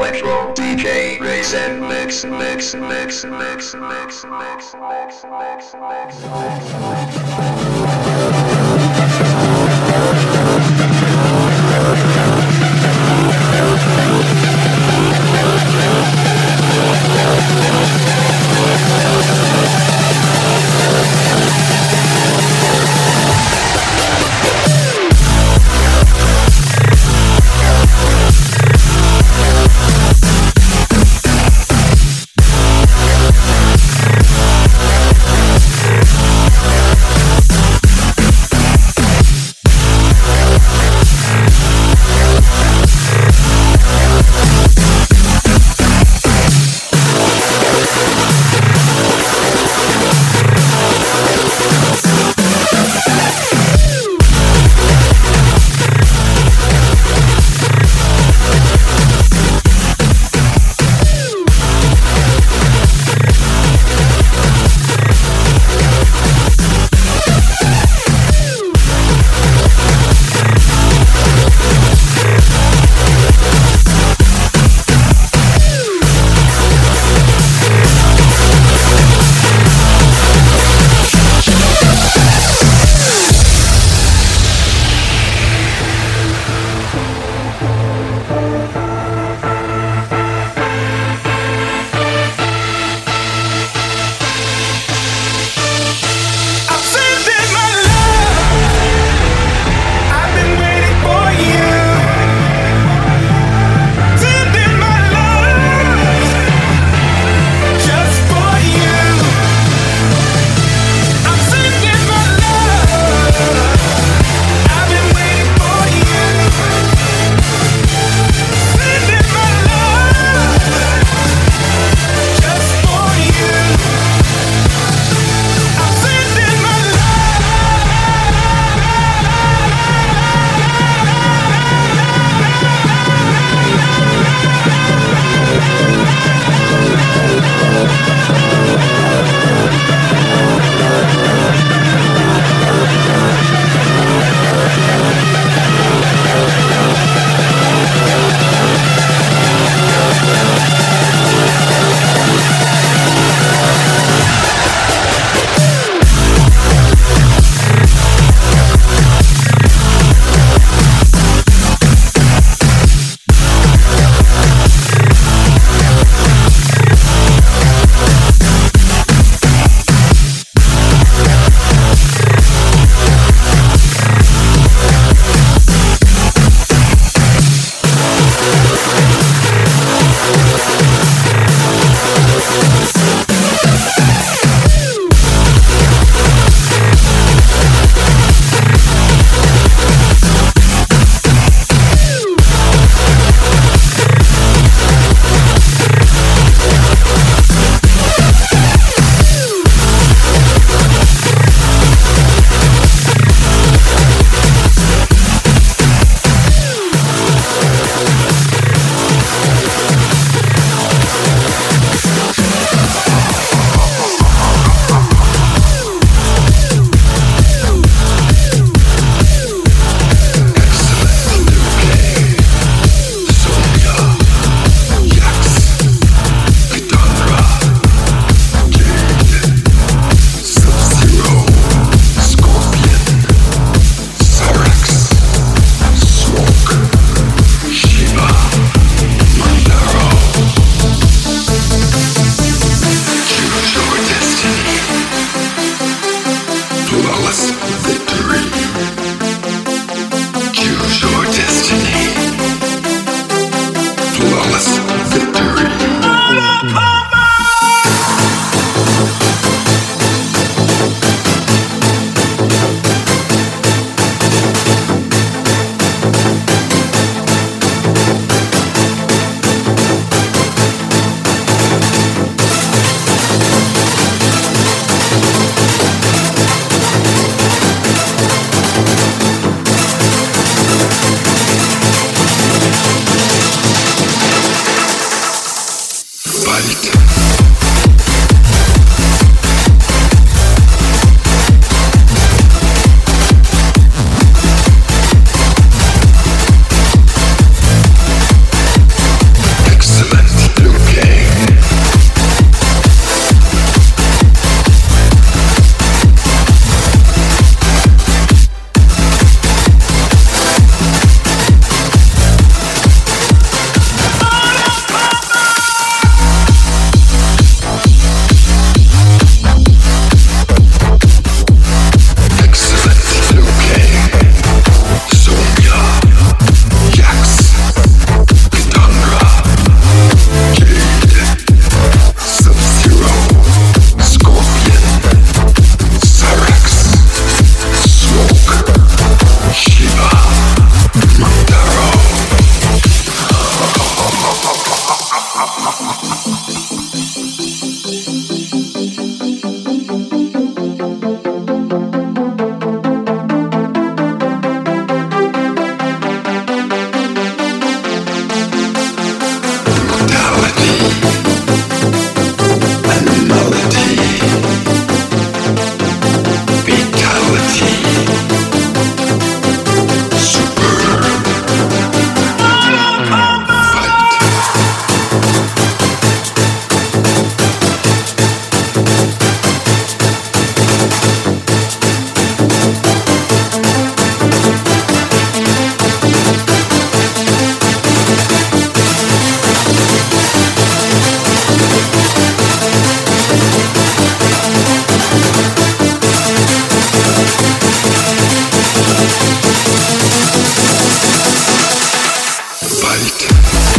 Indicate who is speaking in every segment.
Speaker 1: Electro DJ Race and
Speaker 2: night.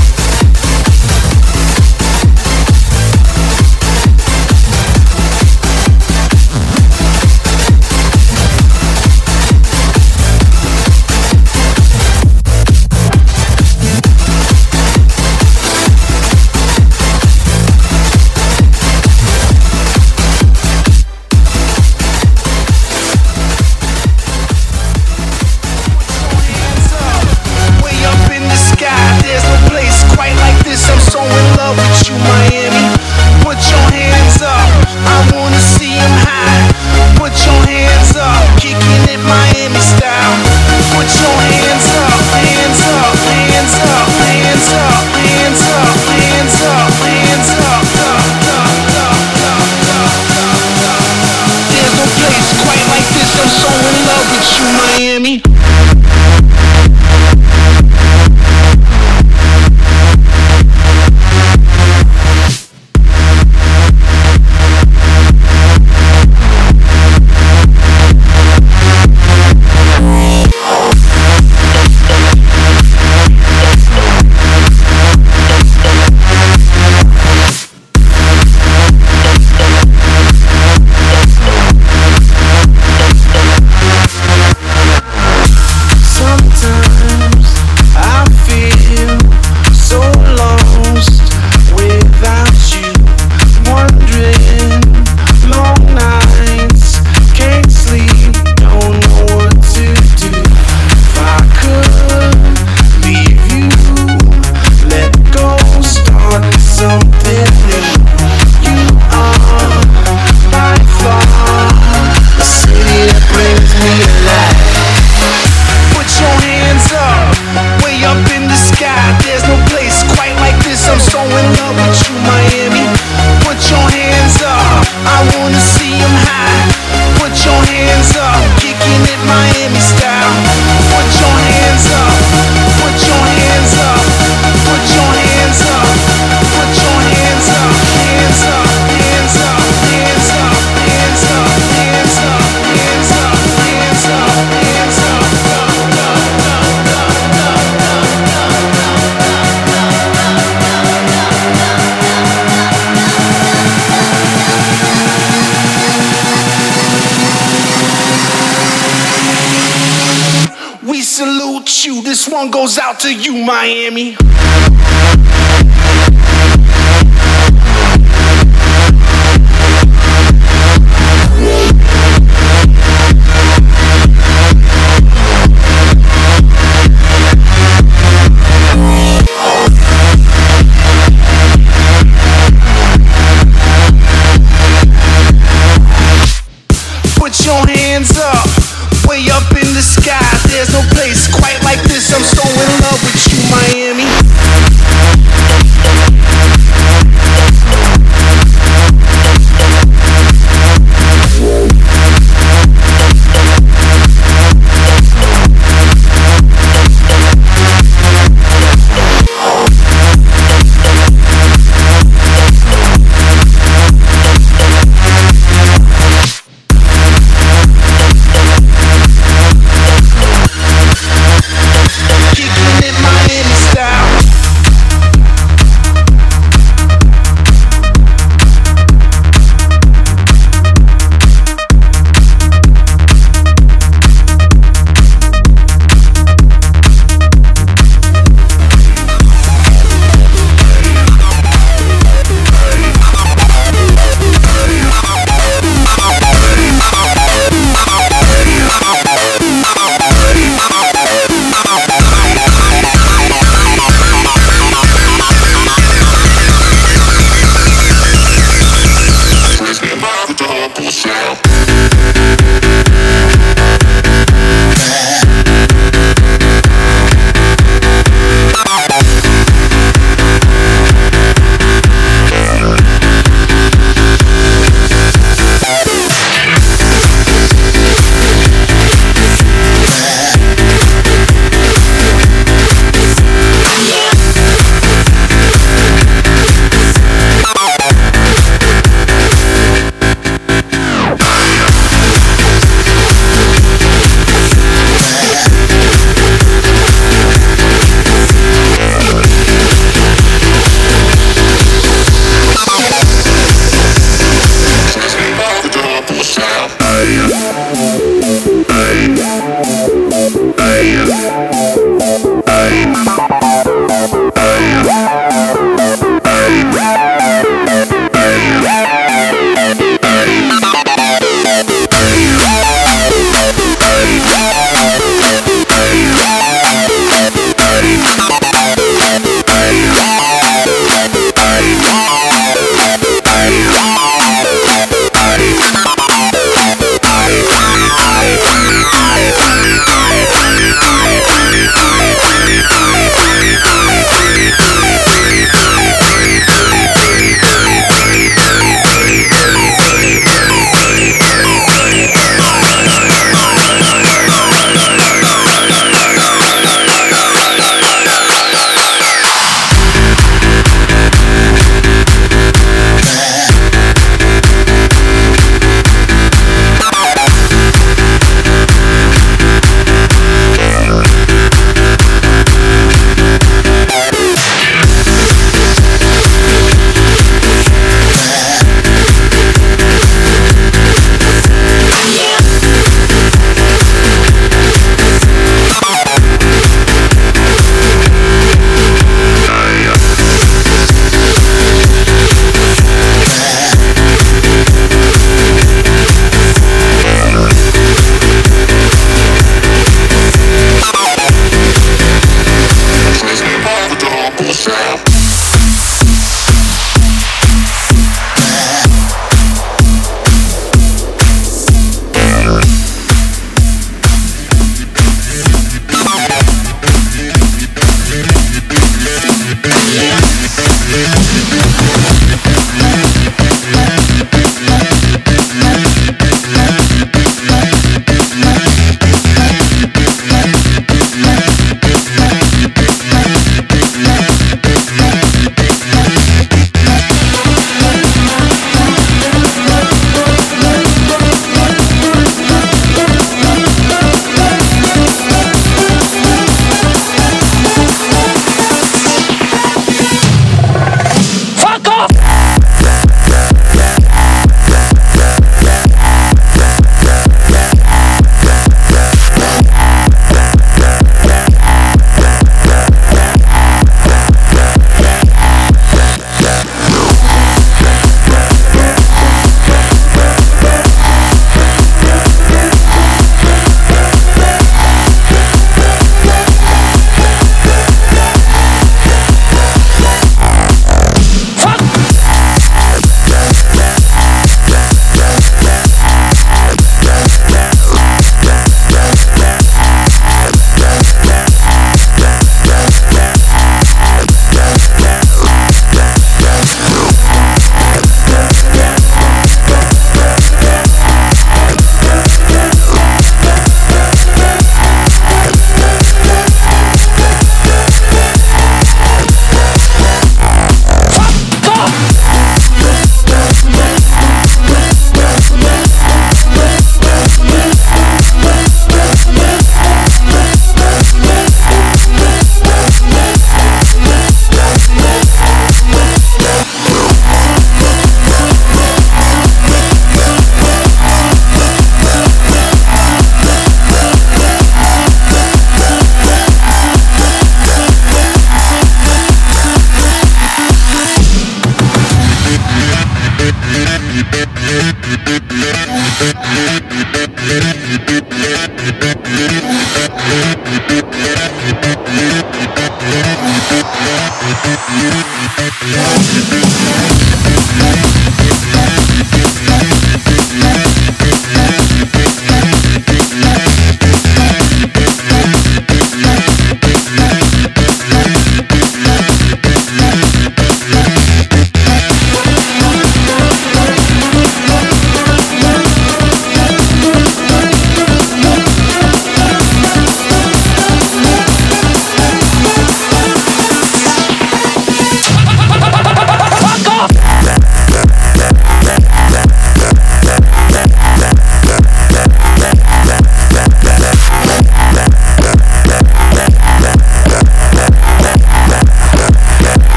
Speaker 3: This one goes out to you, Miami. Put your hands up, way up in the sky. There's no place quite like this. I'm so in love with you, Miami.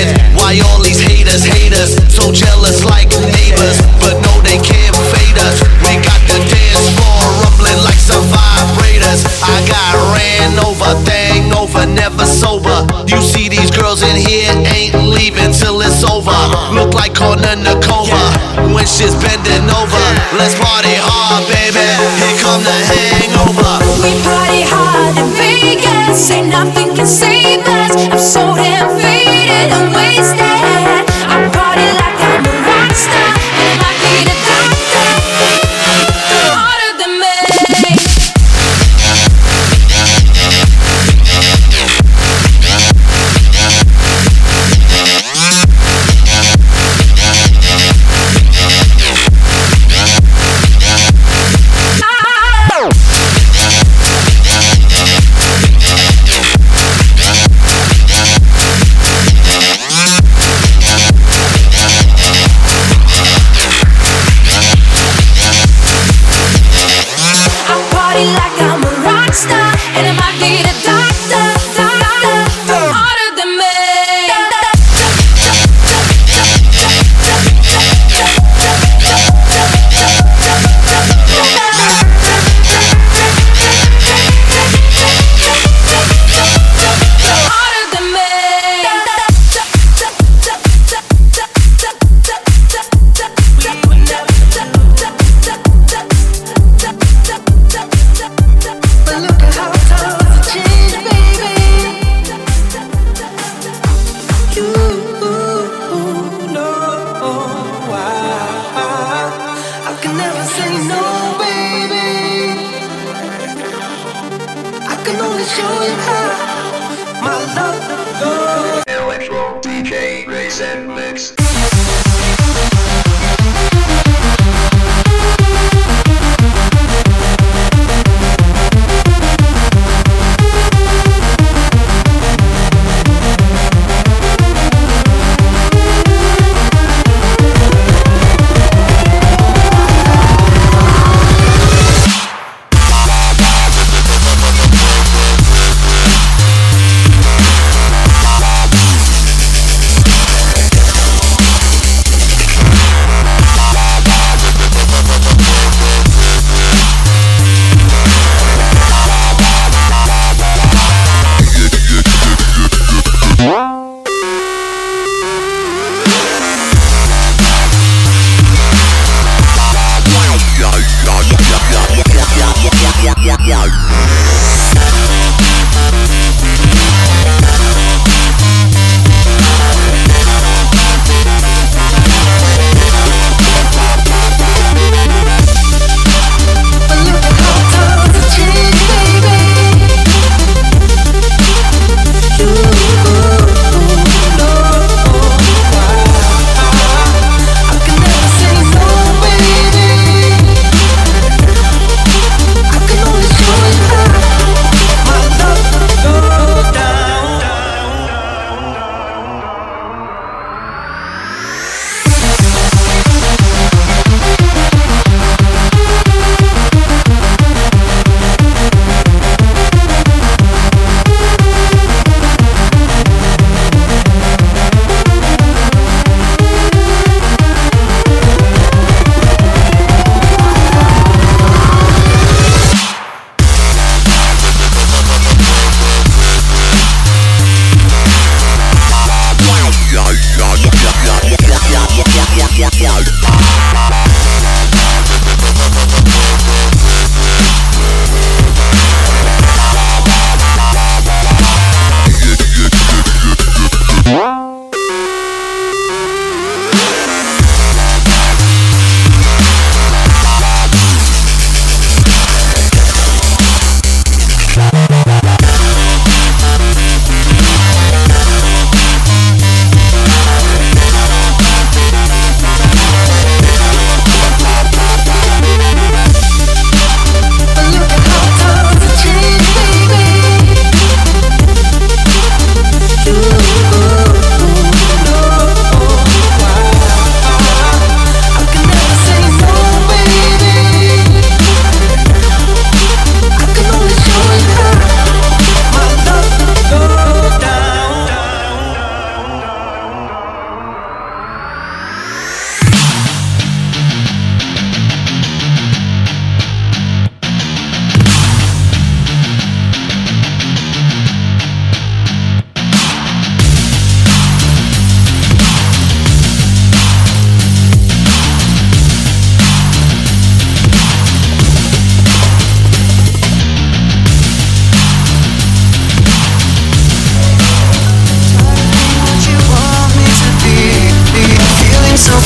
Speaker 2: fans. Why all these haters hate us? So jealous like neighbors, but no, they can't fade us. We got the dance floor rumbling like some vibrators. I got ran over, thing over, never sober. You see these girls in here ain't leaving till it's over. Look like corner Nakoma when shit's bending over. Let's party hard, baby. Here come the hangover.
Speaker 4: We party hard in Vegas. Ain't nothing can save us. I'm so damn faded and wasted. I party like I'm a rock star, and I need a doctor harder than me.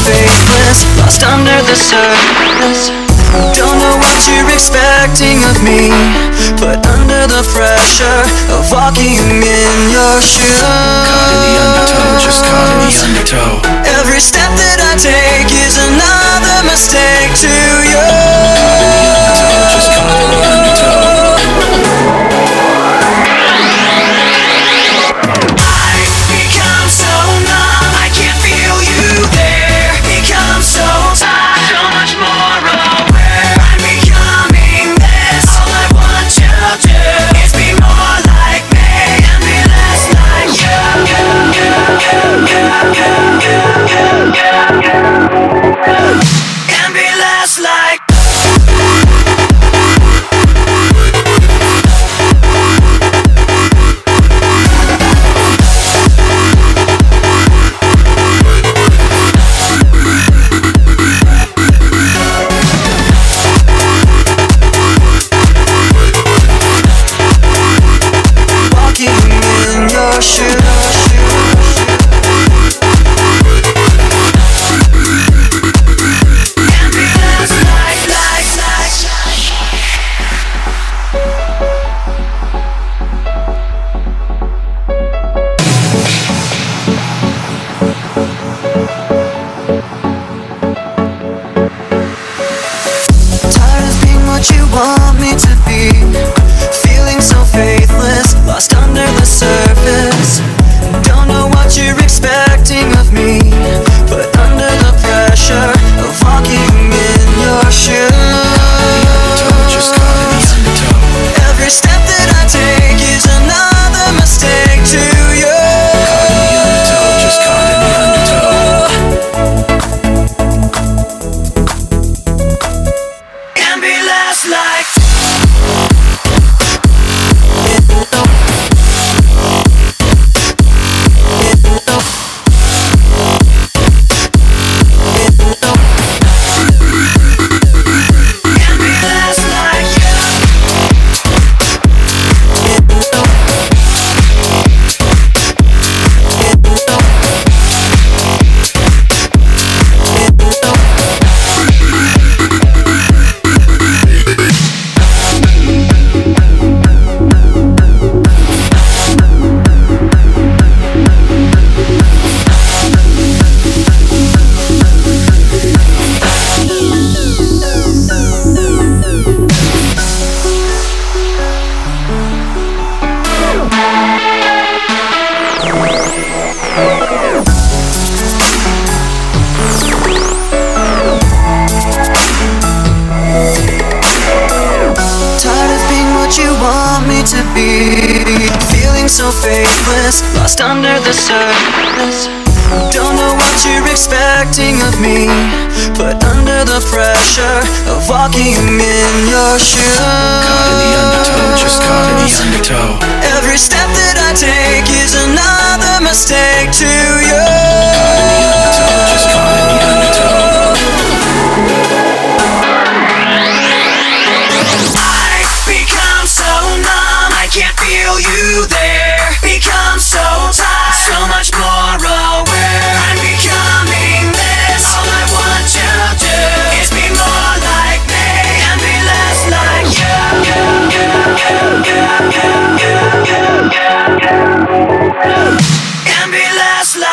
Speaker 5: faithless, lost under the surface. Don't know what you're expecting of me, but under the pressure of walking in your shoes.
Speaker 6: Caught in the undertow, just caught in the undertow.
Speaker 5: Every step that I take is another mistake to you.
Speaker 6: Just caught in the undertow.
Speaker 5: I've become so numb, I can't feel you there. Become so tired, so much more aware. I'm becoming this. All I want you to do is be more like me and be less like you. And be less like. Walking in your shoes. And be less like. Tired of being what you want me to be, feeling so faithless, lost under the surface. Don't know what you're expecting of me, but under the pressure of walking in your shoes.
Speaker 6: Just caught in the undertow.
Speaker 5: Every step that I take is another mistake to you.
Speaker 6: Just caught in the undertow.
Speaker 5: And be less like. And be less like you. Tired of being what you want me to be, feeling so faithless, lost under the surface. Don't know what you're expecting of me, but under the pressure of walking in your shoes.
Speaker 6: Caught in the undertow, just caught in the undertow.
Speaker 5: Every step that I take is another mistake to you.
Speaker 6: Just caught in the undertow.
Speaker 5: I've become so numb, I can't feel you there. Become so tired, so much more aware. I'm becoming this. All I want you to do is be more like me and be less like you. And be less like.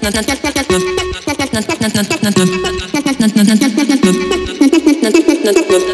Speaker 4: Not